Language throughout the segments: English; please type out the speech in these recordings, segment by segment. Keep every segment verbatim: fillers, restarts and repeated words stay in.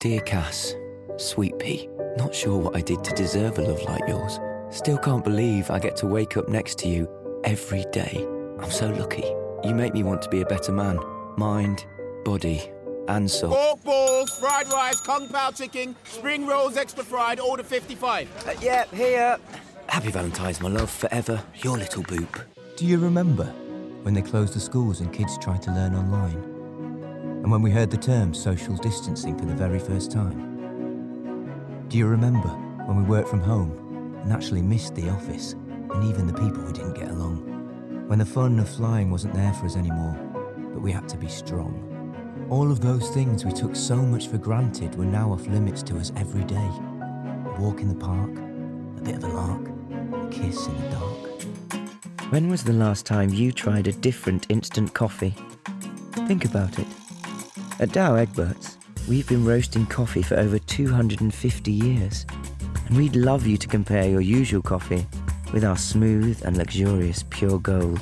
Dear Cass, sweet pea, not sure what I did to deserve a love like yours. Still can't believe I get to wake up next to you every day. I'm so lucky. You make me want to be a better man. Mind, body, and soul. Pork balls, fried rice, kung pao chicken, spring rolls extra fried, order fifty-five. Uh, yeah, here. Happy Valentine's, my love, forever, your little boop. Do you remember when they closed the schools and kids tried to learn online? And when we heard the term social distancing for the very first time? Do you remember when we worked from home and actually missed the office and even the people we didn't get along? When the fun of flying wasn't there for us anymore, but we had to be strong. All of those things we took so much for granted were now off limits to us every day. A walk in the park, a bit of a lark, a kiss in the dark. When was the last time you tried a different instant coffee? Think about it. At Dow Egberts, we've been roasting coffee for over two hundred fifty years, and we'd love you to compare your usual coffee with our smooth and luxurious pure gold.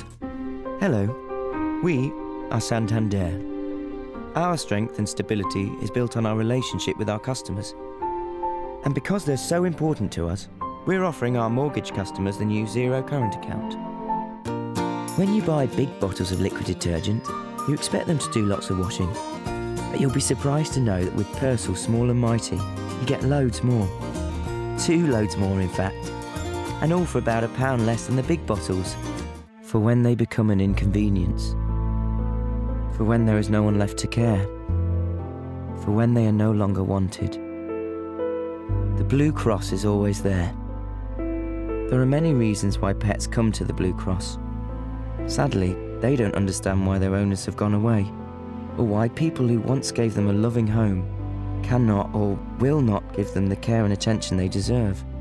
Hello, we are Santander. Our strength and stability is built on our relationship with our customers. And because they're so important to us, we're offering our mortgage customers the new zero current account. When you buy big bottles of liquid detergent, you expect them to do lots of washing. But you'll be surprised to know that with Persil Small and Mighty, you get loads more. Two loads more, in fact. And all for about a pound less than the big bottles. For when they become an inconvenience. For when there is no one left to care. For when they are no longer wanted. The Blue Cross is always there. There are many reasons why pets come to the Blue Cross. Sadly, they don't understand why their owners have gone away, or why people who once gave them a loving home cannot or will not give them the care and attention they deserve.